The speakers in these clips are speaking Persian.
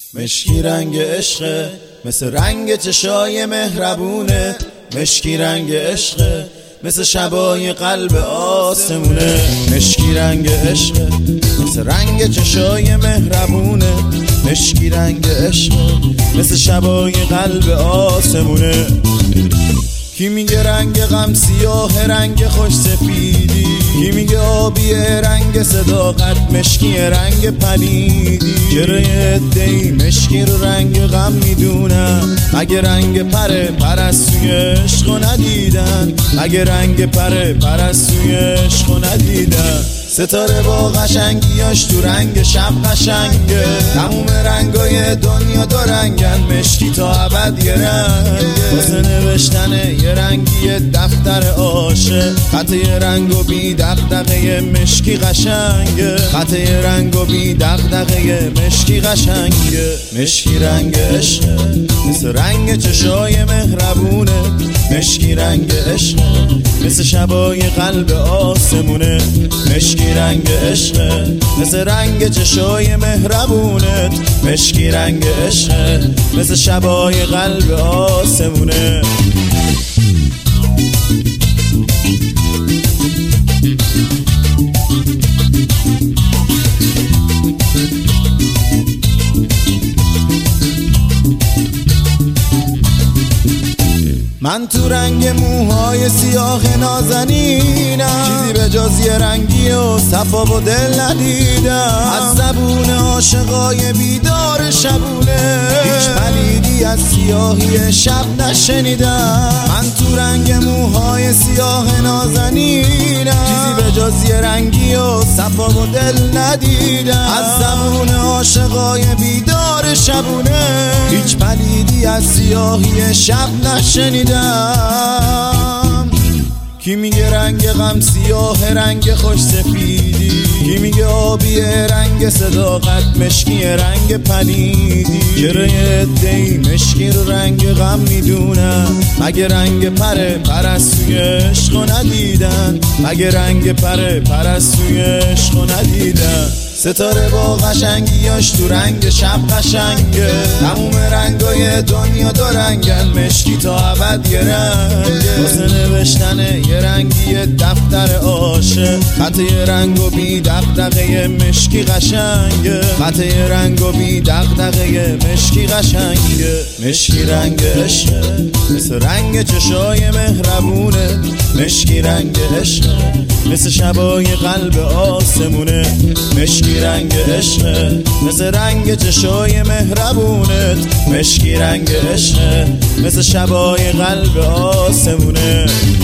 مشکی رنگ عشقه، مثل رنگ چشای مهربونه. مشکی رنگ عشقه، مثل شبای قلب آسمونه. مشکی رنگ عشقه، مثل رنگ چشای مهربونه. مشکی رنگ عشقه، مثل شبای قلب آسمونه. کی میگه رنگ غم سیاه، رنگ خوش سفیدی؟ کی میگه آبی رنگ صداقت، مشکی رنگ پلیدی؟ چرا عده‌ای مشکی رو رنگ غم میدونن؟ اگه رنگ پرستوی عشقو ندیدن، اگه رنگ پرستوی عشقو ندیدن. ستاره با قشنگیاش تو رنگ شب قشنگه. تموم رنگای دنیا دو رنگن، مشکی تا ابد یه رنگه. واسه نوشتن یه رنگی دفتر عاشق، خط یه رنگ و بی دغدغه مشکی قشنگه. خط یه رنگ و بی دغدغه مشکی قشنگه. مشکی رنگ عشقه، مثل رنگ چشای مهربونه. مشکی رنگ عشقه، مثل شبای قلب آسمونه. مشکی رنگ عشقه، مثل رنگ چشای مهربونت. مشکی رنگ عشقه، مثل شبای قلب آسمونه. من تو رنگ موهای سیاه نازنینم، چیزی به جز یه رنگی و صفا و دل ندیدم. از زبون عاشقای بیدار شبونه، هیچ پلیدی از سیاهی شب نشنیدم. من تو رنگ موهای سیاه نازنینم، چیزی به جز یه رنگی و صفا و دل ندیدم. از زبون عاشقای بیدار شبونه، هیچ پلیدی از سیاهی شب نشنیدم. کی میگه رنگ غم سیاه، رنگ خوش سفیدی؟ کی میگه آبی رنگ صداقت، مشکی رنگ پلیدی؟ چرا عده‌ای مشکی رو رنگ غم میدونن؟ مگه رنگ پرستوی عشقو ندیدن؟ مگه رنگ پرستوی عشقو ندیدن؟ ستاره با قشنگیاش تو رنگ شب قشنگه. تموم رنگای دنیا دو رنگن، مشکی تا ابد یه رنگه. واسه نوشتن یه رنگی دفتر عاشق، خط یه رنگ و بی دغدغه مشکی قشنگه. خط یه رنگ و بی دغدغه مشکی قشنگه. مشکی رنگ عشقه، مثل رنگ چشای مهربونه. مشکی رنگ عشقه، مثل شبای قلب آسمونه. مشکی رنگ عشقه، مثل رنگ چشای مهربونت. مشکی رنگ عشقه، مثل شبای قلب آسمونه.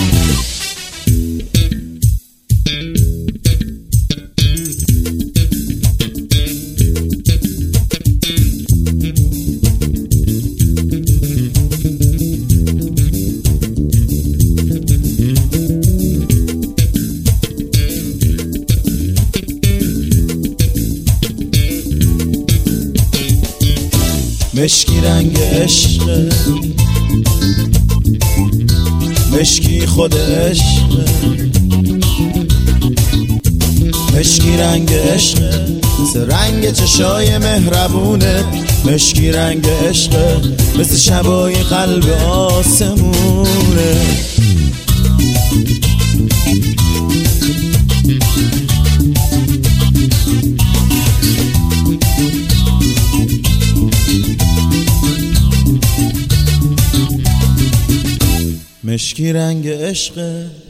مشکی رنگ عشقه، مشکی خود عشقه. مشکی رنگ عشقه، مثل رنگ چشای مهربونه. مشکی رنگ عشقه، مثل شبای قلب آسمونه. مشکی رنگ عشقه.